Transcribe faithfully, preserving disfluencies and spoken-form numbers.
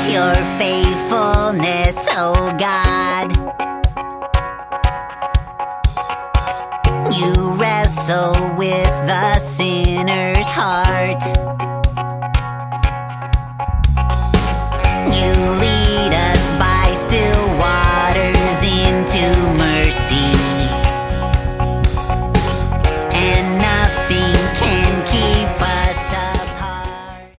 your faithfulness, oh God. You wrestle with the sinner's heart.